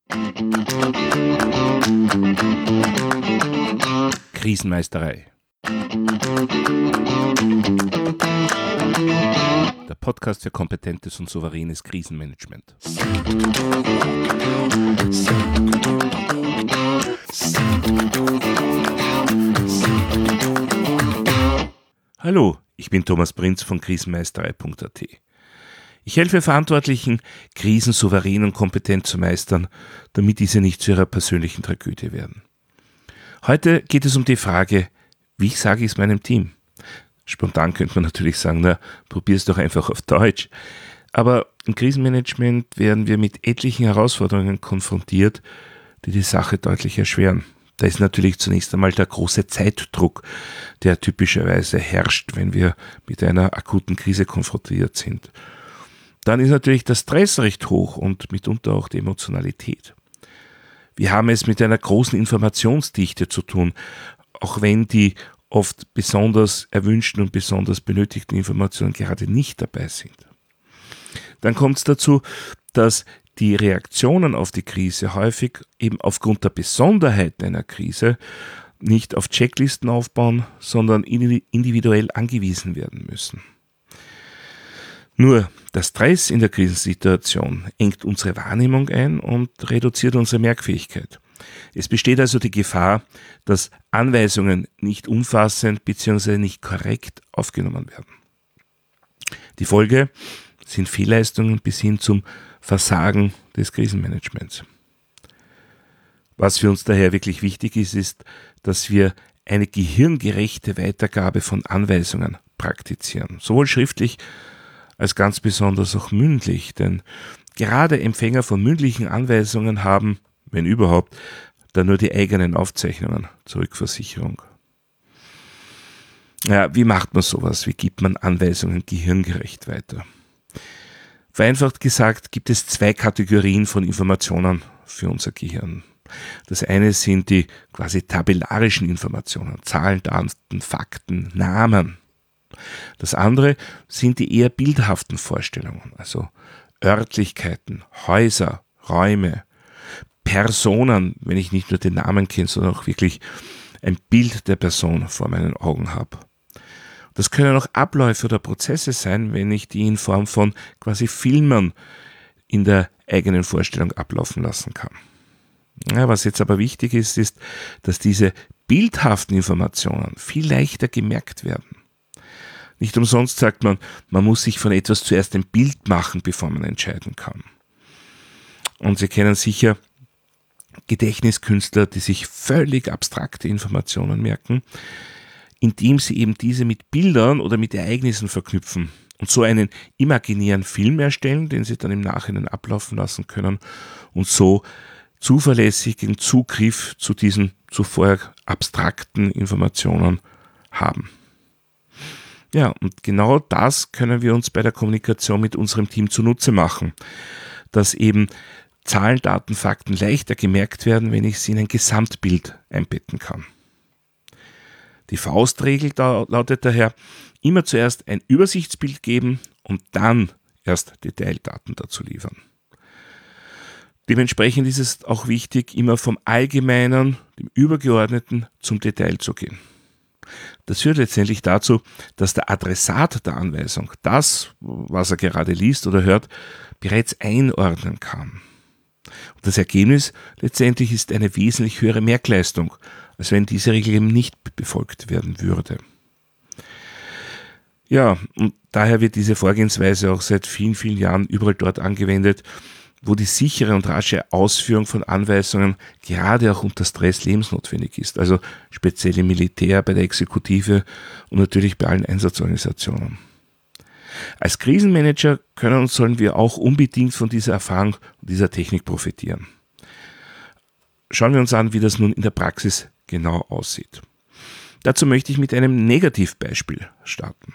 Krisenmeisterei. Der Podcast für kompetentes und souveränes Krisenmanagement. Hallo, ich bin Thomas Prinz von krisenmeisterei.at. Ich helfe Verantwortlichen, Krisen souverän und kompetent zu meistern, damit diese nicht zu ihrer persönlichen Tragödie werden. Heute geht es um die Frage, wie sage ich es meinem Team? Spontan könnte man natürlich sagen, probier es doch einfach auf Deutsch. Aber im Krisenmanagement werden wir mit etlichen Herausforderungen konfrontiert, die die Sache deutlich erschweren. Da ist natürlich zunächst einmal der große Zeitdruck, der typischerweise herrscht, wenn wir mit einer akuten Krise konfrontiert sind. Dann ist natürlich der Stress recht hoch und mitunter auch die Emotionalität. Wir haben es mit einer großen Informationsdichte zu tun, auch wenn die oft besonders erwünschten und besonders benötigten Informationen gerade nicht dabei sind. Dann kommt es dazu, dass die Reaktionen auf die Krise häufig eben aufgrund der Besonderheit einer Krise nicht auf Checklisten aufbauen, sondern individuell angewiesen werden müssen. Nur der Stress in der Krisensituation engt unsere Wahrnehmung ein und reduziert unsere Merkfähigkeit. Es besteht also die Gefahr, dass Anweisungen nicht umfassend bzw. nicht korrekt aufgenommen werden. Die Folge sind Fehlleistungen bis hin zum Versagen des Krisenmanagements. Was für uns daher wirklich wichtig ist, ist, dass wir eine gehirngerechte Weitergabe von Anweisungen praktizieren, sowohl schriftlich als ganz besonders auch mündlich, denn gerade Empfänger von mündlichen Anweisungen haben, wenn überhaupt, dann nur die eigenen Aufzeichnungen zur Rückversicherung. Ja, wie macht man sowas? Wie gibt man Anweisungen gehirngerecht weiter? Vereinfacht gesagt gibt es 2 Kategorien von Informationen für unser Gehirn. Das eine sind die quasi tabellarischen Informationen, Zahlen, Daten, Fakten, Namen. Das andere sind die eher bildhaften Vorstellungen, also Örtlichkeiten, Häuser, Räume, Personen, wenn ich nicht nur den Namen kenne, sondern auch wirklich ein Bild der Person vor meinen Augen habe. Das können auch Abläufe oder Prozesse sein, wenn ich die in Form von quasi Filmen in der eigenen Vorstellung ablaufen lassen kann. Ja, was jetzt aber wichtig ist, ist, dass diese bildhaften Informationen viel leichter gemerkt werden. Nicht umsonst sagt man, man muss sich von etwas zuerst ein Bild machen, bevor man entscheiden kann. Und Sie kennen sicher Gedächtniskünstler, die sich völlig abstrakte Informationen merken, indem sie eben diese mit Bildern oder mit Ereignissen verknüpfen und so einen imaginären Film erstellen, den sie dann im Nachhinein ablaufen lassen können und so zuverlässigen Zugriff zu diesen zuvor abstrakten Informationen haben. Ja, und genau das können wir uns bei der Kommunikation mit unserem Team zunutze machen, dass eben Zahlen, Daten, Fakten leichter gemerkt werden, wenn ich sie in ein Gesamtbild einbetten kann. Die Faustregel lautet daher, immer zuerst ein Übersichtsbild geben und dann erst Detaildaten dazu liefern. Dementsprechend ist es auch wichtig, immer vom Allgemeinen, dem Übergeordneten zum Detail zu gehen. Das führt letztendlich dazu, dass der Adressat der Anweisung das, was er gerade liest oder hört, bereits einordnen kann. Und das Ergebnis letztendlich ist eine wesentlich höhere Merkleistung, als wenn diese Regel eben nicht befolgt werden würde. Ja, und daher wird diese Vorgehensweise auch seit vielen, vielen Jahren überall dort angewendet, wo die sichere und rasche Ausführung von Anweisungen gerade auch unter Stress lebensnotwendig ist, also speziell im Militär, bei der Exekutive und natürlich bei allen Einsatzorganisationen. Als Krisenmanager können und sollen wir auch unbedingt von dieser Erfahrung und dieser Technik profitieren. Schauen wir uns an, wie das nun in der Praxis genau aussieht. Dazu möchte ich mit einem Negativbeispiel starten.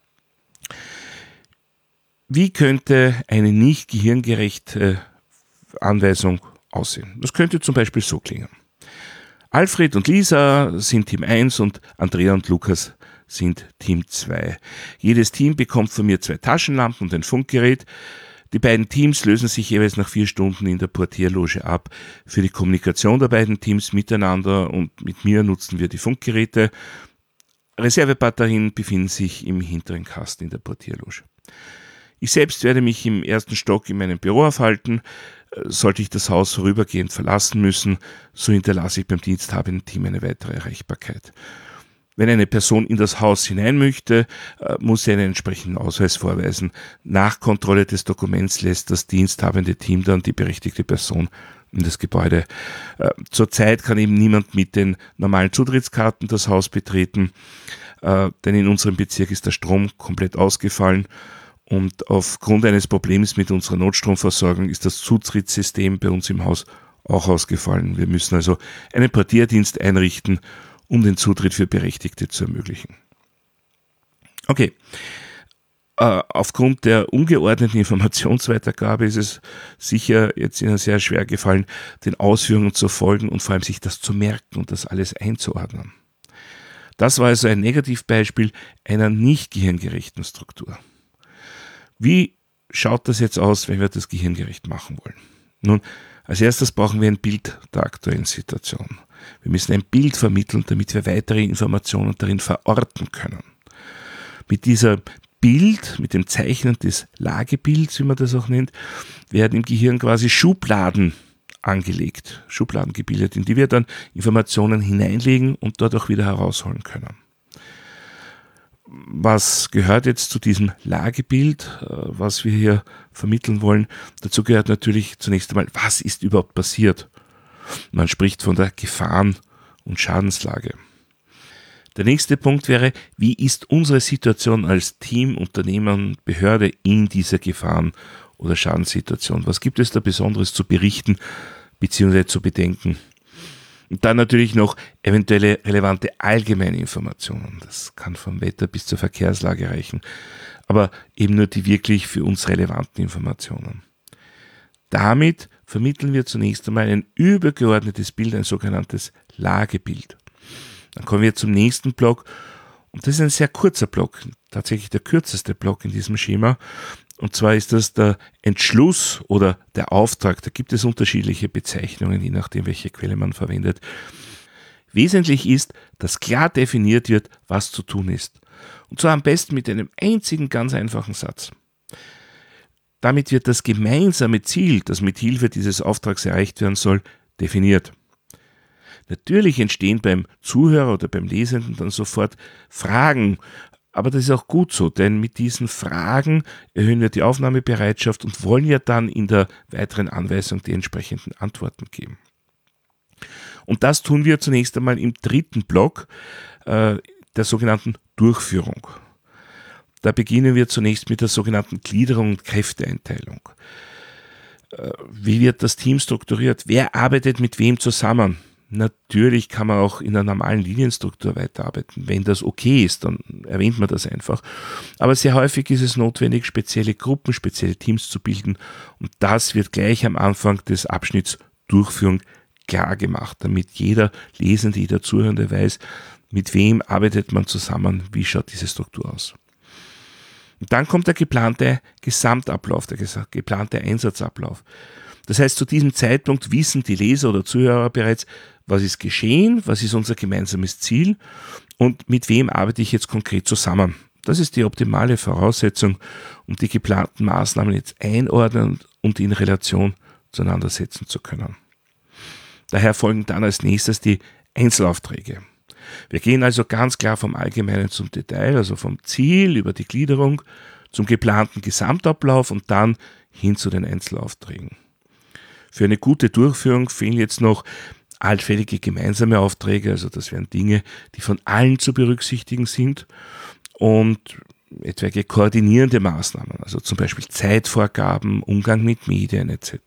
Wie könnte eine nicht gehirngerechte Anweisung aussehen? Das könnte zum Beispiel so klingen. Alfred und Lisa sind Team 1 und Andrea und Lukas sind Team 2. Jedes Team bekommt von mir 2 Taschenlampen und ein Funkgerät. Die beiden Teams lösen sich jeweils nach 4 Stunden in der Portierloge ab. Für die Kommunikation der beiden Teams miteinander und mit mir nutzen wir die Funkgeräte. Reservebatterien befinden sich im hinteren Kasten in der Portierloge. Ich selbst werde mich im 1. Stock in meinem Büro aufhalten. Sollte ich das Haus vorübergehend verlassen müssen, so hinterlasse ich beim diensthabenden Team eine weitere Erreichbarkeit. Wenn eine Person in das Haus hinein möchte, muss sie einen entsprechenden Ausweis vorweisen. Nach Kontrolle des Dokuments lässt das diensthabende Team dann die berechtigte Person in das Gebäude. Zurzeit kann eben niemand mit den normalen Zutrittskarten das Haus betreten, denn in unserem Bezirk ist der Strom komplett ausgefallen und aufgrund eines Problems mit unserer Notstromversorgung ist das Zutrittssystem bei uns im Haus auch ausgefallen. Wir müssen also einen Portierdienst einrichten, um den Zutritt für Berechtigte zu ermöglichen. Okay. Aufgrund der ungeordneten Informationsweitergabe ist es sicher jetzt Ihnen sehr schwer gefallen, den Ausführungen zu folgen und vor allem sich das zu merken und das alles einzuordnen. Das war also ein Negativbeispiel einer nicht gehirngerechten Struktur. Wie schaut das jetzt aus, wenn wir das gehirngerecht machen wollen? Nun, als erstes brauchen wir ein Bild der aktuellen Situation. Wir müssen ein Bild vermitteln, damit wir weitere Informationen darin verorten können. Mit dieser Bild, mit dem Zeichnen des Lagebilds, wie man das auch nennt, werden im Gehirn quasi Schubladen angelegt, Schubladen gebildet, in die wir dann Informationen hineinlegen und dort auch wieder herausholen können. Was gehört jetzt zu diesem Lagebild, was wir hier vermitteln wollen? Dazu gehört natürlich zunächst einmal, was ist überhaupt passiert? Man spricht von der Gefahren- und Schadenslage. Der nächste Punkt wäre, wie ist unsere Situation als Team, Unternehmen, Behörde in dieser Gefahren- oder Schadenssituation? Was gibt es da Besonderes zu berichten bzw. zu bedenken? Und dann natürlich noch eventuelle relevante allgemeine Informationen. Das kann vom Wetter bis zur Verkehrslage reichen, aber eben nur die wirklich für uns relevanten Informationen. Damit vermitteln wir zunächst einmal ein übergeordnetes Bild, ein sogenanntes Lagebild. Dann kommen wir zum nächsten Block und das ist ein sehr kurzer Block, tatsächlich der kürzeste Block in diesem Schema. Und zwar ist das der Entschluss oder der Auftrag. Da gibt es unterschiedliche Bezeichnungen, je nachdem, welche Quelle man verwendet. Wesentlich ist, dass klar definiert wird, was zu tun ist. Und zwar am besten mit einem einzigen, ganz einfachen Satz. Damit wird das gemeinsame Ziel, das mit Hilfe dieses Auftrags erreicht werden soll, definiert. Natürlich entstehen beim Zuhörer oder beim Lesenden dann sofort Fragen, aber das ist auch gut so, denn mit diesen Fragen erhöhen wir die Aufnahmebereitschaft und wollen ja dann in der weiteren Anweisung die entsprechenden Antworten geben. Und das tun wir zunächst einmal im dritten Block der sogenannten Durchführung. Da beginnen wir zunächst mit der sogenannten Gliederung und Kräfteeinteilung. Wie wird das Team strukturiert? Wer arbeitet mit wem zusammen? Natürlich kann man auch in einer normalen Linienstruktur weiterarbeiten. Wenn das okay ist, dann erwähnt man das einfach. Aber sehr häufig ist es notwendig, spezielle Gruppen, spezielle Teams zu bilden. Und das wird gleich am Anfang des Abschnitts Durchführung klar gemacht, damit jeder Lesende, jeder Zuhörende weiß, mit wem arbeitet man zusammen, wie schaut diese Struktur aus. Und dann kommt der geplante Gesamtablauf, der geplante Einsatzablauf. Das heißt, zu diesem Zeitpunkt wissen die Leser oder Zuhörer bereits, was ist geschehen, was ist unser gemeinsames Ziel und mit wem arbeite ich jetzt konkret zusammen. Das ist die optimale Voraussetzung, um die geplanten Maßnahmen jetzt einordnen und in Relation zueinander setzen zu können. Daher folgen dann als nächstes die Einzelaufträge. Wir gehen also ganz klar vom Allgemeinen zum Detail, also vom Ziel über die Gliederung zum geplanten Gesamtablauf und dann hin zu den Einzelaufträgen. Für eine gute Durchführung fehlen jetzt noch allfällige gemeinsame Aufträge, also das wären Dinge, die von allen zu berücksichtigen sind und etwaige koordinierende Maßnahmen, also zum Beispiel Zeitvorgaben, Umgang mit Medien etc.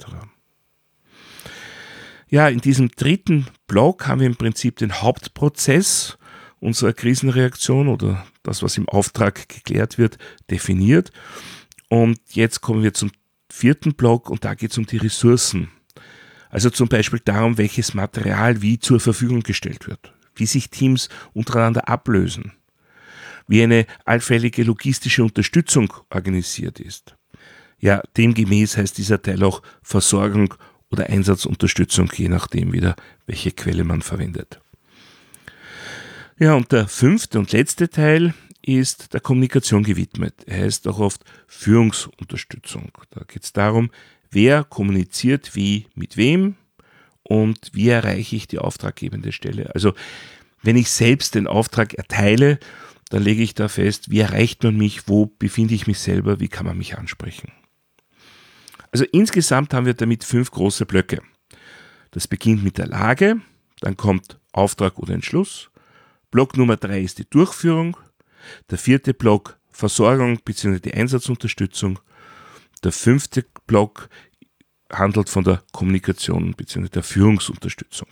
Ja, in diesem dritten Block haben wir im Prinzip den Hauptprozess unserer Krisenreaktion oder das, was im Auftrag geklärt wird, definiert. Und jetzt kommen wir zum vierten Block und da geht es um die Ressourcen. Also zum Beispiel darum, welches Material wie zur Verfügung gestellt wird, wie sich Teams untereinander ablösen, wie eine allfällige logistische Unterstützung organisiert ist, Ja, demgemäß heißt dieser Teil auch Versorgung oder Einsatzunterstützung, je nachdem wieder, welche Quelle man verwendet. Ja, und der 5. und letzte Teil ist der Kommunikation gewidmet. Er heißt auch oft Führungsunterstützung. Da geht es darum, wer kommuniziert wie mit wem und wie erreiche ich die auftraggebende Stelle. Also wenn ich selbst den Auftrag erteile, dann lege ich da fest, wie erreicht man mich, wo befinde ich mich selber, wie kann man mich ansprechen. Also insgesamt haben wir damit 5 große Blöcke. Das beginnt mit der Lage, dann kommt Auftrag oder Entschluss. Block Nummer 3 ist die Durchführung. Der 4. Block Versorgung bzw. die Einsatzunterstützung. Der 5. Block handelt von der Kommunikation bzw. der Führungsunterstützung.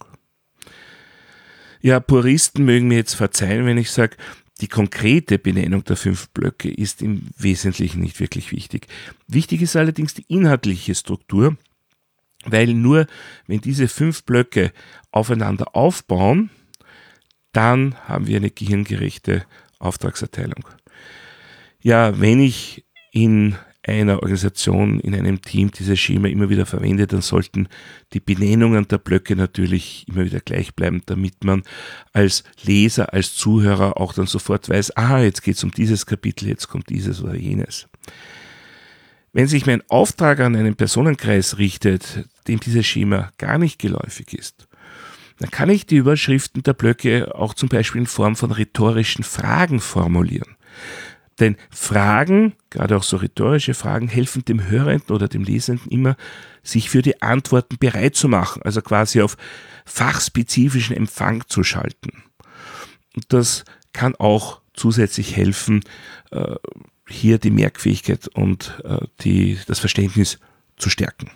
Ja, Puristen mögen mir jetzt verzeihen, wenn ich sage, die konkrete Benennung der 5 Blöcke ist im Wesentlichen nicht wirklich wichtig. Wichtig ist allerdings die inhaltliche Struktur, weil nur wenn diese 5 Blöcke aufeinander aufbauen, dann haben wir eine gehirngerechte Auftragserteilung. Ja, wenn ich in einer Organisation, in einem Team dieses Schema immer wieder verwende, dann sollten die Benennungen der Blöcke natürlich immer wieder gleich bleiben, damit man als Leser, als Zuhörer auch dann sofort weiß, jetzt geht es um dieses Kapitel, jetzt kommt dieses oder jenes. Wenn sich mein Auftrag an einen Personenkreis richtet, dem dieses Schema gar nicht geläufig ist, dann kann ich die Überschriften der Blöcke auch zum Beispiel in Form von rhetorischen Fragen formulieren. Denn Fragen, gerade auch so rhetorische Fragen, helfen dem Hörenden oder dem Lesenden immer, sich für die Antworten bereit zu machen, also quasi auf fachspezifischen Empfang zu schalten. Und das kann auch zusätzlich helfen, hier die Merkfähigkeit und das Verständnis zu stärken.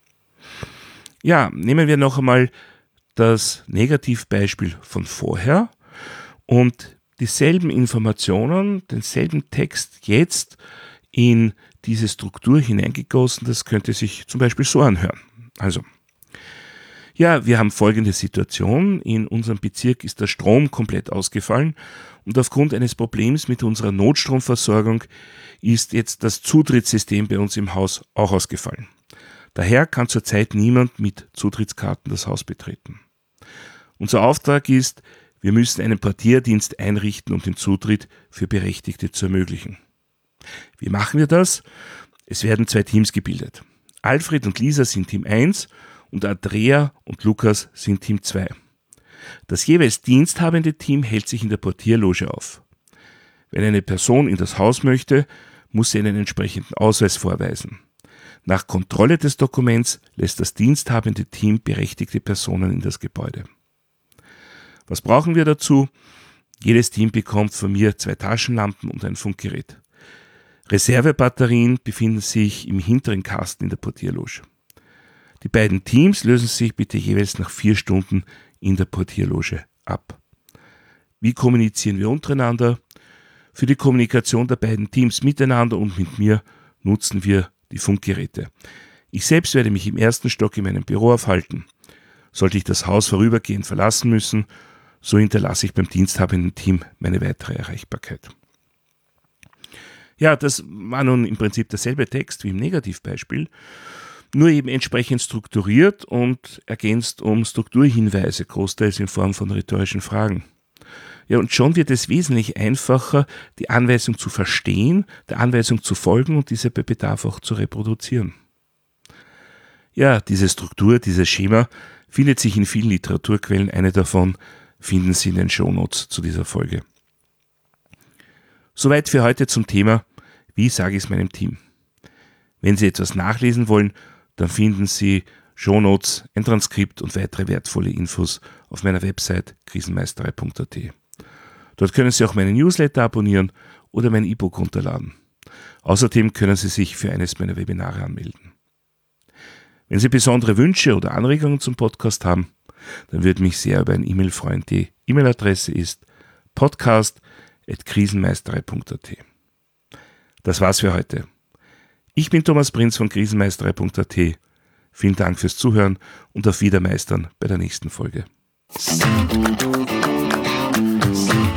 Ja, nehmen wir noch einmal das Negativbeispiel von vorher und dieselben Informationen, denselben Text jetzt in diese Struktur hineingegossen, das könnte sich zum Beispiel so anhören. Also, ja, wir haben folgende Situation. In unserem Bezirk ist der Strom komplett ausgefallen und aufgrund eines Problems mit unserer Notstromversorgung ist jetzt das Zutrittssystem bei uns im Haus auch ausgefallen. Daher kann zurzeit niemand mit Zutrittskarten das Haus betreten. Unser Auftrag ist, wir müssen einen Portierdienst einrichten, um den Zutritt für Berechtigte zu ermöglichen. Wie machen wir das? Es werden 2 Teams gebildet. Alfred und Lisa sind Team 1 und Andrea und Lukas sind Team 2. Das jeweils diensthabende Team hält sich in der Portierloge auf. Wenn eine Person in das Haus möchte, muss sie einen entsprechenden Ausweis vorweisen. Nach Kontrolle des Dokuments lässt das diensthabende Team berechtigte Personen in das Gebäude. Was brauchen wir dazu? Jedes Team bekommt von mir 2 Taschenlampen und ein Funkgerät. Reservebatterien befinden sich im hinteren Kasten in der Portierloge. Die beiden Teams lösen sich bitte jeweils nach 4 Stunden in der Portierloge ab. Wie kommunizieren wir untereinander? Für die Kommunikation der beiden Teams miteinander und mit mir nutzen wir die Funkgeräte. Ich selbst werde mich im 1. Stock in meinem Büro aufhalten. Sollte ich das Haus vorübergehend verlassen müssen, so hinterlasse ich beim diensthabenden Team meine weitere Erreichbarkeit. Ja, das war nun im Prinzip derselbe Text wie im Negativbeispiel, nur eben entsprechend strukturiert und ergänzt um Strukturhinweise, großteils in Form von rhetorischen Fragen. Ja, und schon wird es wesentlich einfacher, die Anweisung zu verstehen, der Anweisung zu folgen und diese bei Bedarf auch zu reproduzieren. Ja, diese Struktur, dieses Schema findet sich in vielen Literaturquellen. Eine davon finden Sie in den Shownotes zu dieser Folge. Soweit für heute zum Thema, wie sage ich es meinem Team? Wenn Sie etwas nachlesen wollen, dann finden Sie Shownotes, ein Transkript und weitere wertvolle Infos auf meiner Website krisenmeisterei.at. Dort können Sie auch meinen Newsletter abonnieren oder mein E-Book runterladen. Außerdem können Sie sich für eines meiner Webinare anmelden. Wenn Sie besondere Wünsche oder Anregungen zum Podcast haben, dann würde mich sehr über ein E-Mail freuen. Die E-Mail-Adresse ist podcast@krisenmeisterei.at. Das war's für heute. Ich bin Thomas Prinz von krisenmeisterei.at. Vielen Dank fürs Zuhören und auf Wiedermeistern bei der nächsten Folge.